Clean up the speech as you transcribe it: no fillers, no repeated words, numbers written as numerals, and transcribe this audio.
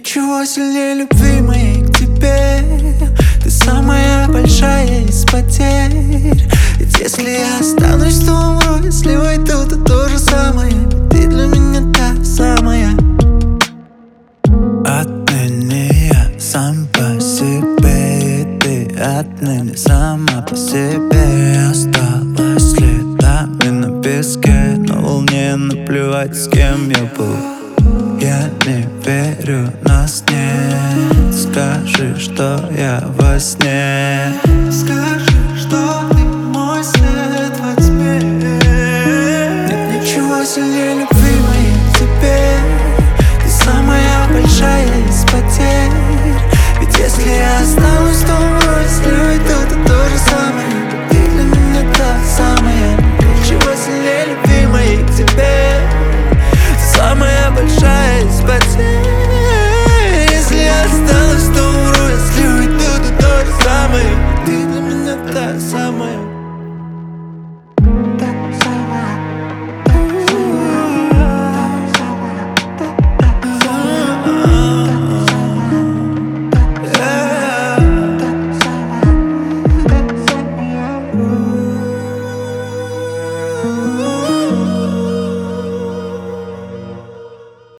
ничего сильнее любви моей к тебе. Ты самая большая из потерь. Ведь если я останусь, то умру. Если войду, то то же самое. Ты для меня та самая. Отныне я сам по себе, и ты отныне сама по себе. Осталась следами на песке, на волне, наплевать, с кем я был. Я не верю, нас нет. Скажи, что я во сне. Скажи.